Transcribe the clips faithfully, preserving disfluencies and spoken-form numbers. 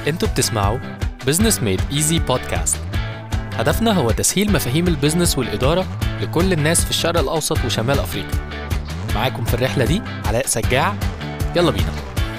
انتوا بتسمعوا بزنس ميد ايزي بودكاست. هدفنا هو تسهيل مفاهيم البزنس والإدارة لكل الناس في الشرق الأوسط وشمال أفريقيا. معاكم في الرحلة دي علاء سجاع. يلا بينا.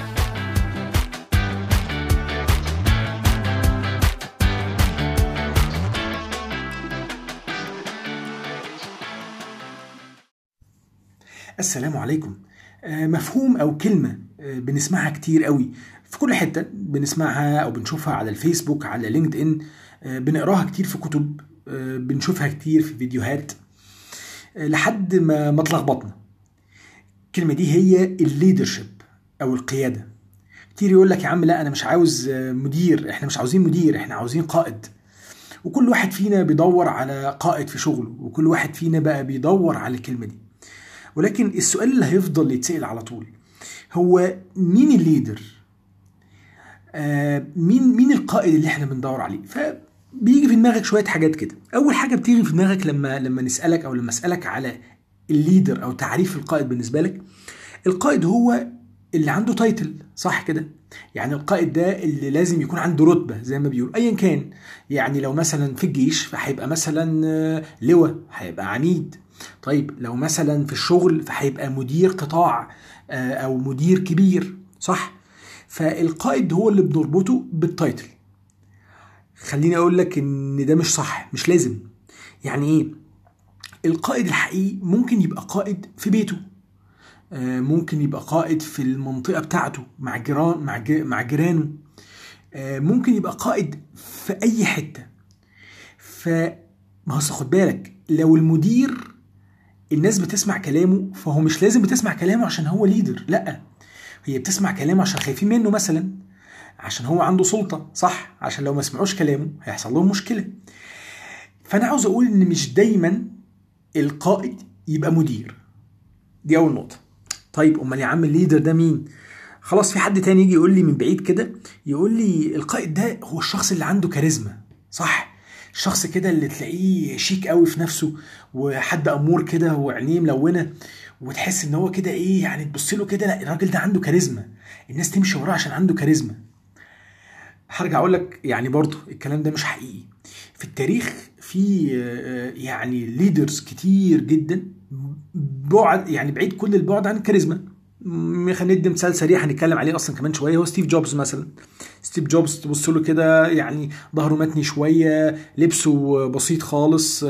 السلام عليكم. مفهوم أو كلمة بنسمعها كتير قوي في كل حتة، بنسمعها أو بنشوفها على الفيسبوك، على لينكد إن، بنقراها كتير في كتب، بنشوفها كتير في فيديوهات لحد ما ما تلخبطنا. الكلمة دي هي الليدرشيب أو القيادة. كتير يقول لك يا عم لا أنا مش عاوز مدير، إحنا مش عاوزين مدير، إحنا عاوزين قائد. وكل واحد فينا بيدور على قائد في شغله، وكل واحد فينا بقى بيدور على الكلمة دي. ولكن السؤال اللي هيفضل يتسأل على طول هو مين الليدر؟ آه مين مين القائد اللي احنا بندور عليه؟ فبيجي في دماغك شوية حاجات كده. أول حاجة بتيجي في دماغك لما لما نسألك أو لما أسألك على الليدر أو تعريف القائد بالنسبة لك، القائد هو اللي عنده تايتل، صح كده؟ يعني القائد ده اللي لازم يكون عنده رتبة زي ما بيقول أيا كان. يعني لو مثلا في الجيش فهيبقى مثلا لواء، هيبقى عميد. طيب لو مثلا في الشغل فهيبقى مدير قطاع أو مدير كبير، صح؟ فالقائد هو اللي بنربطه بالتايتل. خليني أقول لك إن ده مش صح، مش لازم. يعني إيه؟ القائد الحقيقي ممكن يبقى قائد في بيته، ممكن يبقى قائد في المنطقة بتاعته مع جيران مع مع جيرانه، ممكن يبقى قائد في أي حتة. فما هو خد بالك، لو المدير الناس بتسمع كلامه فهو مش لازم بتسمع كلامه عشان هو ليدر، لا، هي بتسمع كلامه عشان خايفين منه مثلا، عشان هو عنده سلطة، صح؟ عشان لو ما سمعوش كلامه هيحصل لهم مشكلة. فأنا عاوز أقول إن مش دايما القائد يبقى مدير. دي أول نقطة. طيب أمال يا عم الليدر ده مين؟ خلاص في حد تاني يجي يقول لي من بعيد كده، يقول لي القائد ده هو الشخص اللي عنده كاريزما، صح؟ الشخص كده اللي تلاقيه شيك قوي في نفسه، وحد أمور كده وعينيه ملونة، وتحس ان هو كده ايه، يعني تبص له كده لا الراجل ده عنده كاريزما، الناس تمشي وراه عشان عنده كاريزما. هرجع اقول لك يعني برضو الكلام ده مش حقيقي. في التاريخ في يعني ليدرز كتير جدا بعد، يعني بعيد كل البعد عن الكاريزما. خلينا ندي مثال سريع هنتكلم عليه اصلا كمان شويه، هو ستيف جوبز مثلا. ستيف جوبز تبص له كده يعني ظهره متني شويه، لبسه بسيط خالص،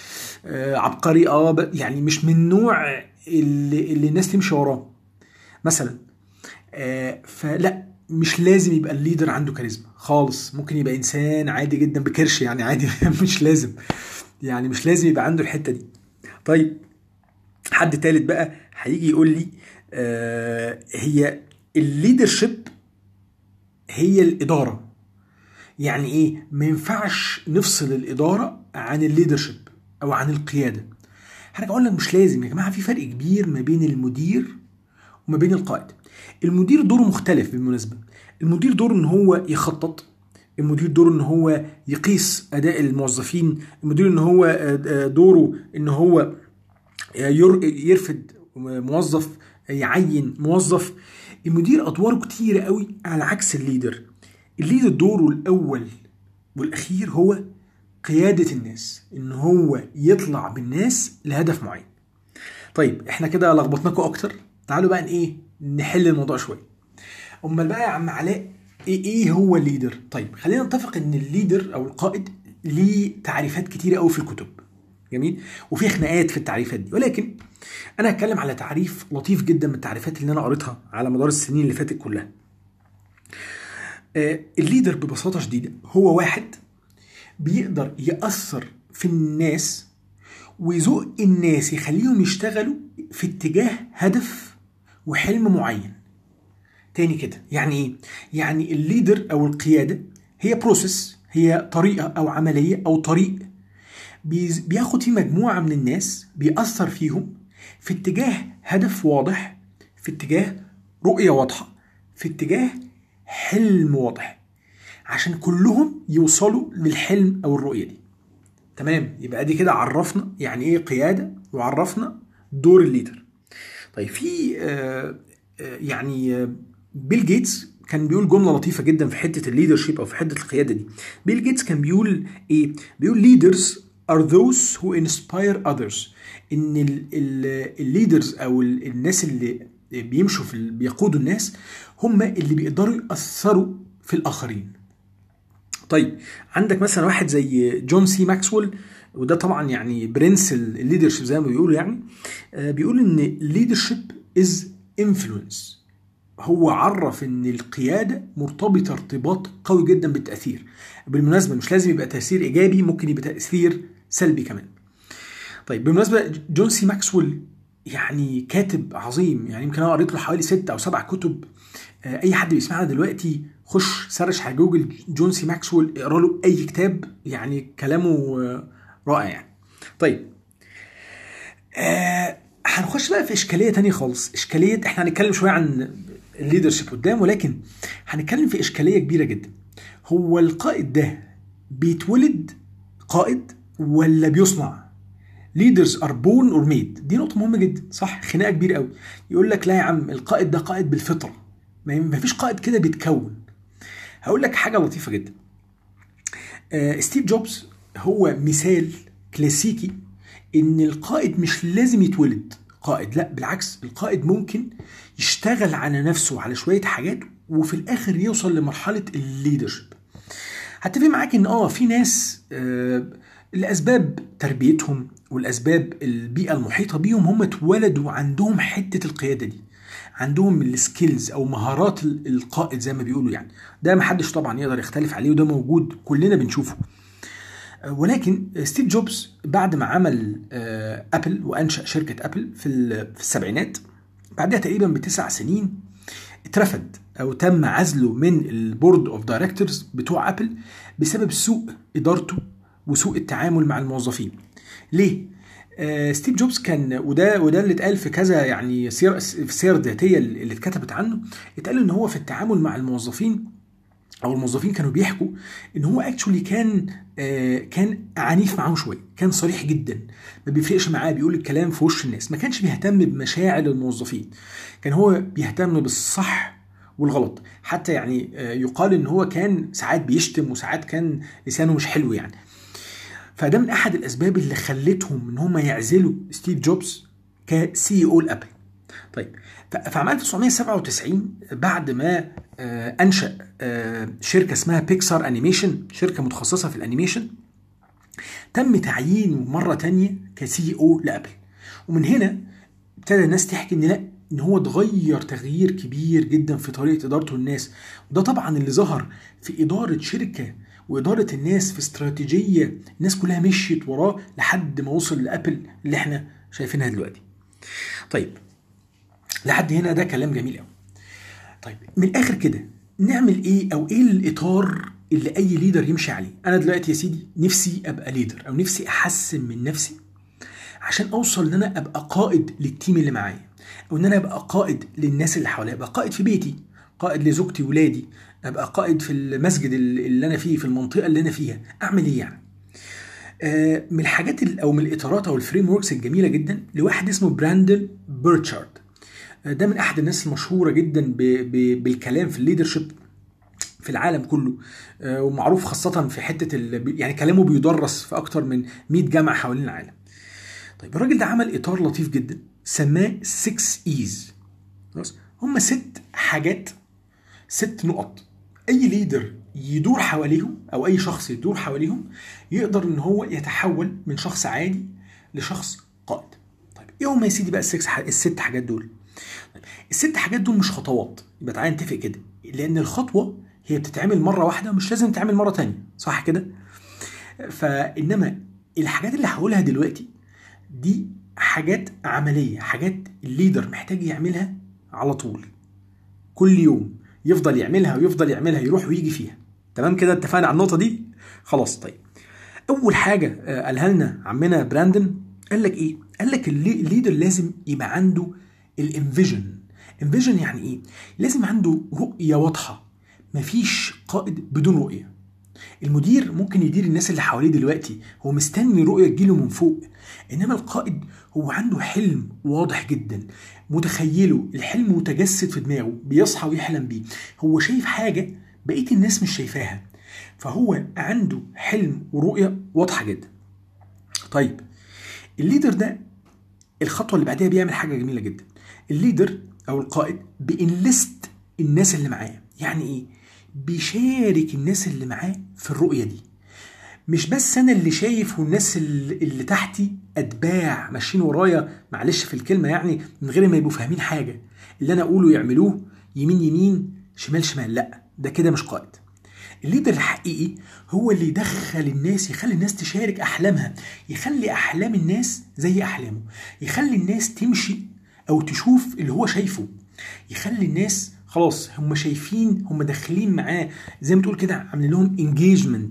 عبقري، اه يعني مش من نوع اللي, اللي الناس تمشي وراه مثلا. آه فلا، مش لازم يبقى الليدر عنده كاريزما خالص، ممكن يبقى انسان عادي جدا بكرش يعني عادي مش لازم، يعني مش لازم يبقى عنده الحتة دي. طيب حد تالت بقى هيجي يقول لي آه هي الليدرشيب هي الإدارة. يعني ايه؟ ما ينفعش نفصل الإدارة عن الليدرشيب او عن القيادة. هرجع اقول لك مش لازم يا جماعة، في فرق كبير ما بين المدير وما بين القائد. المدير دوره مختلف بالمناسبة. المدير دوره ان هو يخطط، المدير دوره ان هو يقيس اداء الموظفين، المدير ان هو دوره ان هو يرفد موظف، يعين موظف. المدير ادواره كتيرة قوي على عكس الليدر. الليدر دوره الاول والاخير هو قيادة الناس، ان هو يطلع بالناس لهدف معين. طيب احنا كده لخبطناكم اكتر، تعالوا بقى ايه نحل الموضوع شويه. امال بقى يا عم علاء ايه ايه هو الليدر؟ طيب خلينا نتفق ان الليدر او القائد ليه تعريفات كتيره قوي في الكتب، جميل، وفي خناقات في التعريفات دي، ولكن انا هتكلم على تعريف لطيف جدا من التعريفات اللي انا قريتها على مدار السنين اللي فاتت كلها. آه الليدر ببساطه شديده هو واحد بيقدر يأثر في الناس ويزق الناس، يخليهم يشتغلوا في اتجاه هدف وحلم معين. تاني كده، يعني ايه؟ يعني الليدر او القيادة هي بروسيس، هي طريقة او عملية او طريق بياخد فيه مجموعة من الناس، بيأثر فيهم في اتجاه هدف واضح، في اتجاه رؤية واضحة، في اتجاه حلم واضح، عشان كلهم يوصلوا للحلم او الرؤية دي. تمام؟ يبقى دي كده عرفنا يعني ايه قيادة، وعرفنا دور الليدر. طيب في آه آه يعني آه بيل جيتس كان بيقول جمله لطيفه جدا في حته الليدرشيب او في حته القياده دي. بيل جيتس كان بيقول ايه؟ بيقول leaders are those who inspire others. ان الليدرز او الناس اللي بيمشوا في بيقودوا الناس هم اللي بيقدروا يأثروا في الاخرين. طيب عندك مثلا واحد زي جون سي ماكسويل، وده طبعا يعني برنس الليدرشيب زي ما بيقولوا، يعني بيقول ان leadership is influence. هو عرف ان القيادة مرتبطة ارتباط قوي جدا بالتأثير. بالمناسبة مش لازم يبقى تأثير ايجابي، ممكن يبقى تأثير سلبي كمان. طيب بالمناسبة جون سي ماكسويل يعني كاتب عظيم، يعني يمكن انا قريت له حوالي ستة او سبع كتب. اي حد بيسمعنا دلوقتي خش سرش على جوجل جون سي ماكسويل، اقرا له اي كتاب، يعني كلامه رائع يعني. طيب آه هنخش بقى في اشكاليه تانية خالص. اشكاليه احنا هنتكلم شويه عن الليدرشيب قدام، ولكن هنتكلم في اشكاليه كبيره جدا. هو القائد ده بيتولد قائد ولا بيصنع؟ leaders are born or made. دي نقطه مهمه جدا، صح؟ خناقه كبيره قوي. يقول لك لا يا عم القائد ده قائد بالفطره، ما فيش قائد كده بيتكون. هقول لك حاجه لطيفه جدا. آه ستيف جوبز هو مثال كلاسيكي ان القائد مش لازم يتولد قائد، لا بالعكس، القائد ممكن يشتغل على نفسه وعلى شويه حاجات وفي الاخر يوصل لمرحله الليدرشيب. هتفق معاك ان اه في ناس آه لاسباب تربيتهم والاسباب البيئه المحيطه بيهم هم اتولدوا عندهم حته القياده دي، عندهم السكيلز او مهارات القائد زي ما بيقولوا، يعني ده محدش طبعا يقدر يختلف عليه وده موجود كلنا بنشوفه. ولكن ستيف جوبز بعد ما عمل ابل وانشأ شركة ابل في في السبعينات، بعدها تقريبا بتسع سنين اترفد او تم عزله من البورد اوف دايركتورز بتوع ابل بسبب سوء ادارته وسوء التعامل مع الموظفين. ليه؟ آه ستيف جوبز كان، وده وده اللي اتقال في كذا يعني سير في سير ذاتيه اللي اتكتبت عنه، اتقال ان هو في التعامل مع الموظفين او الموظفين كانوا بيحكوا ان هو اكشولي كان آه كان عنيف معاهم شويه، كان صريح جدا، ما بيفرقش معاه، بيقول الكلام في وش الناس، ما كانش بيهتم بمشاعر الموظفين، كان هو بيهتم بالصح والغلط. حتى يعني آه يقال ان هو كان ساعات بيشتم وساعات كان لسانه مش حلو يعني. فده من احد الاسباب اللي خلتهم ان هم يعزلوا ستيف جوبز كسي او لابل. طيب في عام ألف وتسعمية سبعة وتسعين بعد ما انشأ شركه اسمها بيكسار انيميشن، شركه متخصصه في الانيميشن، تم تعيينه مره تانية كسي او لابل. ومن هنا ابتدى الناس تحكي ان لا، ان هو اتغير تغيير كبير جدا في طريقه ادارته الناس، وده طبعا اللي ظهر في اداره شركه وإدارة الناس في استراتيجية الناس كلها مشيت وراه لحد ما وصل لأبل اللي احنا شايفينها دلوقتي. طيب لحد هنا ده كلام جميل قوي. طيب من الآخر كده نعمل ايه او ايه الإطار اللي أي ليدر يمشي عليه؟ أنا دلوقتي يا سيدي نفسي أبقى ليدر او نفسي أحسن من نفسي عشان أوصل ان أنا أبقى قائد للتيم اللي معايا، او ان أنا أبقى قائد للناس اللي حواليا، أبقى قائد في بيتي، قائد لزوجتي ولادي، ابقى قائد في المسجد اللي انا فيه، في المنطقه اللي انا فيها. اعمل ايه يعني؟ آه من الحاجات او من الاطارات او الفريم وركس الجميله جدا لواحد اسمه براندن بيرتشارد. آه ده من احد الناس المشهوره جدا ب ب بالكلام في الليدرشيب في العالم كله، آه ومعروف خاصه في حته يعني كلامه بيدرس في اكتر من مية جامعه حوالين العالم. طيب الراجل ده عمل اطار لطيف جدا سماه ستة ايز. خلاص، هم ست حاجات، ست نقط اي ليدر يدور حواليهم او اي شخص يدور حواليهم يقدر ان هو يتحول من شخص عادي لشخص قائد. طيب ايه هم يا سيدي بقى الست حاجات دول؟ طيب الست حاجات دول مش خطوات، يبقى تعالى نتفق كده، لان الخطوه هي بتتعمل مره واحده ومش لازم تتعمل مره تانية، صح كده؟ فانما الحاجات اللي هقولها دلوقتي دي حاجات عمليه، حاجات الليدر محتاج يعملها على طول، كل يوم يفضل يعملها ويفضل يعملها، يروح ويجي فيها. تمام كده؟ اتفقنا على النقطه دي؟ خلاص. طيب اول حاجه قالها لنا عمنا براندن، قال لك ايه؟ قال لك الليدر لازم يبقى عنده الانفيجن. انفيجن يعني ايه؟ لازم عنده رؤيه واضحه، مفيش قائد بدون رؤيه. المدير ممكن يدير الناس اللي حواليه دلوقتي، هو مستني رؤية تجيله من فوق. انما القائد هو عنده حلم واضح جدا، متخيله، الحلم متجسد في دماغه، بيصحى ويحلم بيه. هو شايف حاجة بقية الناس مش شايفاها، فهو عنده حلم ورؤية واضحة جدا. طيب الليدر ده الخطوة اللي بعدها بيعمل حاجة جميلة جدا. الليدر او القائد بينلست الناس اللي معاه. يعني ايه؟ بيشارك الناس اللي معاه في الرؤية دي. مش بس انا اللي شايف والناس اللي تحتي اتباع ماشيين ورايا، معلش في الكلمة يعني، من غير ما يبقوا فاهمين حاجة، اللي انا اقوله يعملوه، يمين يمين شمال شمال. لا، ده كده مش قائد. الليدر الحقيقي هو اللي يدخل الناس، يخلي الناس تشارك احلامها، يخلي احلام الناس زي احلامه، يخلي الناس تمشي او تشوف اللي هو شايفه، يخلي الناس خلاص هم شايفين، هم داخلين معاه زي ما تقول كده، عاملين لهم انجيجمنت،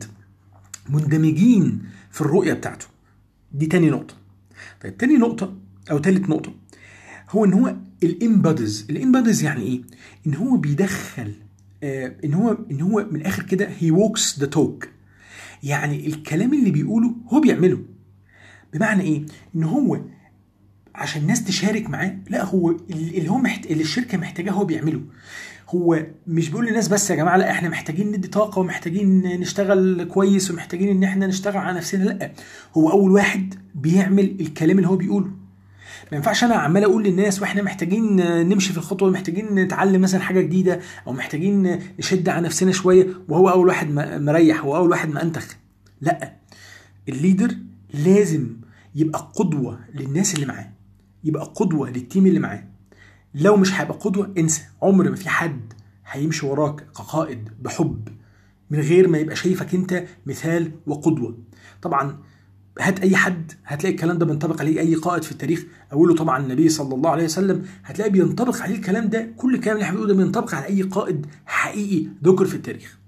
مندمجين في الرؤية بتاعته. دي تاني نقطة. طيب تاني نقطة او تالت نقطة هو ان هو الامبادز. الامبادز يعني ايه؟ ان هو بيدخل آه ان هو ان هو من الاخر كده he walks the talk. يعني الكلام اللي بيقوله هو بيعمله. بمعنى ايه؟ ان هو عشان الناس تشارك معاه، لا، هو اللي هو محت... اللي الشركة محتاجاه هو بيعمله. هو مش بيقول للناس بس يا جماعة لا احنا محتاجين ندي طاقة ومحتاجين نشتغل كويس ومحتاجين ان احنا نشتغل على نفسنا. لا، هو اول واحد بيعمل الكلام اللي هو بيقوله. ما ينفعش انا عمال اقول للناس واحنا محتاجين نمشي في الخطوة، محتاجين نتعلم مثلا حاجة جديدة، او محتاجين نشد على نفسنا شوية، وهو اول واحد مريح واول واحد مأنتخ. لا، الليدر لازم يبقى قدوة للناس اللي معاه، يبقى قدوة للتيم اللي معاه. لو مش هيبقى قدوة انسى، عمر ما في حد هيمشي وراك كقائد بحب من غير ما يبقى شايفك انت مثال وقدوة. طبعا هات اي حد هتلاقي الكلام ده بينطبق عليه، اي قائد في التاريخ اقوله طبعا النبي صلى الله عليه وسلم، هتلاقي بينطبق عليه الكلام ده. كل الكلام اللي احنا بنقوله ده بينطبق على اي قائد حقيقي ذكر في التاريخ.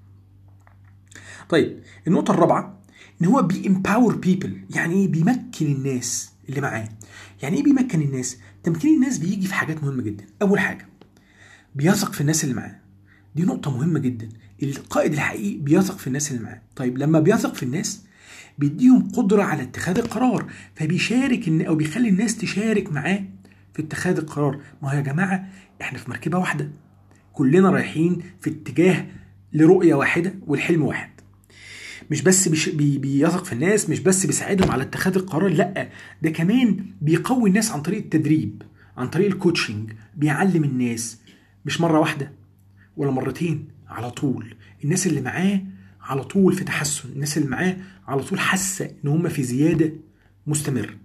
طيب النقطة الرابعة ان هو بيمباور بيبل. يعني ايه؟ بيمكن الناس اللي معاه. يعني ايه بيمكن الناس؟ تمكين الناس بيجي في حاجات مهمة جدا. اول حاجة بيثق في الناس اللي معاه، دي نقطة مهمة جدا. القائد الحقيقي بيثق في الناس اللي معاه. طيب لما بيثق في الناس بيديهم قدرة على اتخاذ القرار، فبيشارك إن أو بيخلي الناس تشارك معاه في اتخاذ القرار. ما هو يا جماعة احنا في مركبة واحدة، كلنا رايحين في اتجاه لرؤية واحدة والحلم واحد. مش بس بي بيثق في الناس، مش بس بيساعدهم على اتخاذ القرار، لا، ده كمان بيقوي الناس عن طريق التدريب، عن طريق الكوتشنج. بيعلم الناس مش مرة واحدة ولا مرتين، على طول. الناس اللي معاه على طول في تحسن، الناس اللي معاه على طول حاسة ان هم في زيادة مستمر.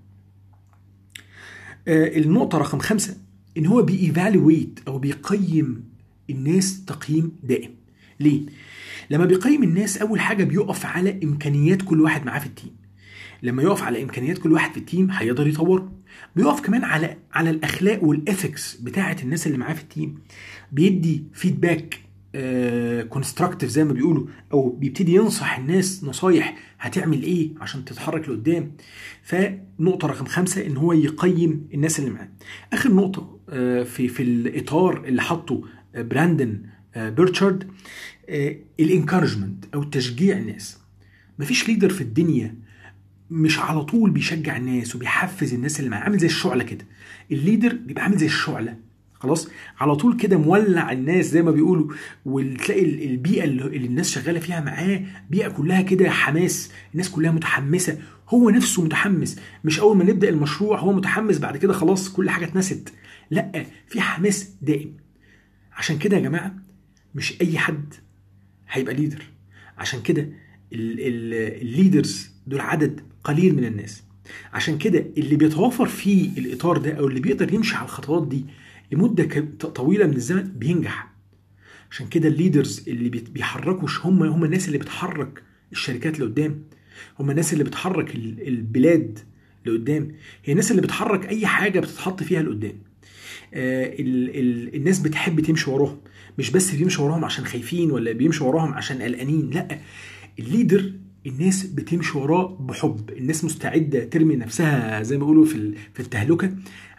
آه النقطة رقم خمسة ان هو بيإيفالويت او بيقيم الناس تقييم دائم. ليه؟ لما بيقيم الناس اول حاجة بيقف على امكانيات كل واحد معاه في التيم. لما يقف على امكانيات كل واحد في التيم هيقدر يطوره. بيقف كمان على على الاخلاق والاثكس بتاعه الناس اللي معاه في التيم، بيدي فيدباك كونستراكتيف زي ما بيقولوا، او بيبتدي ينصح الناس نصايح هتعمل ايه عشان تتحرك لقدام. فنقطه رقم خمسة ان هو يقيم الناس اللي معاه. اخر نقطه في في الاطار اللي حطه براندن بيرتشارد، الانكارجمنت او تشجيع الناس. مفيش ليدر في الدنيا مش على طول بيشجع الناس وبيحفز الناس اللي معاه، عامل زي الشعله كده. الليدر بيبقى عامل زي الشعله، خلاص، على طول كده مولع الناس زي ما بيقولوا. وتلاقي البيئه اللي الناس شغاله فيها معاه بيئه كلها كده حماس، الناس كلها متحمسه، هو نفسه متحمس. مش اول ما نبدا المشروع هو متحمس بعد كده خلاص كل حاجه اتنست، لا، في حماس دائم. عشان كده يا جماعه مش اي حد هيبقى ليدر. عشان كده الليدرز دول عدد قليل من الناس. عشان كده اللي بيتوافر فيه الاطار ده او اللي بيقدر يمشي على الخطوات دي لمده طويله من الزمن بينجح. عشان كده الليدرز اللي بيحركوا هم هم الناس اللي بتحرك الشركات لقدام، هم الناس اللي بتحرك البلاد لقدام، هي الناس اللي بتحرك اي حاجه بتتحط فيها لقدام. آه ال ال الناس بتحب تمشي وراهم، مش بس بيمشي وراهم عشان خايفين ولا بيمشي وراهم عشان قلقانين، لا، الليدر الناس بتمشي وراه بحب. الناس مستعدة ترمي نفسها زي ما بيقولوا في في التهلكة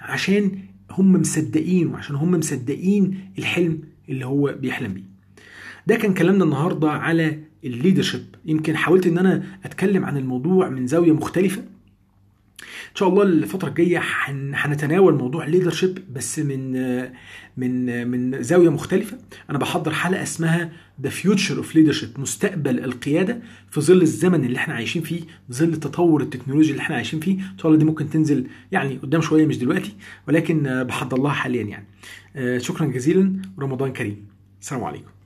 عشان هم مصدقين، وعشان هم مصدقين الحلم اللي هو بيحلم بيه. ده كان كلامنا النهاردة على الليدرشيب. يمكن حاولت ان انا اتكلم عن الموضوع من زاوية مختلفة. ان شاء الله الفترة الجاية هنتناول موضوع الليدرشيب بس من من من زاوية مختلفة. انا بحضر حلقة اسمها The Future of Leadership، مستقبل القيادة في ظل الزمن اللي احنا عايشين فيه، في ظل التطور التكنولوجي اللي احنا عايشين فيه. ان شاء الله دي ممكن تنزل يعني قدام شوية، مش دلوقتي، ولكن بحضر لها حاليا يعني. شكرا جزيلا، رمضان كريم، السلام عليكم.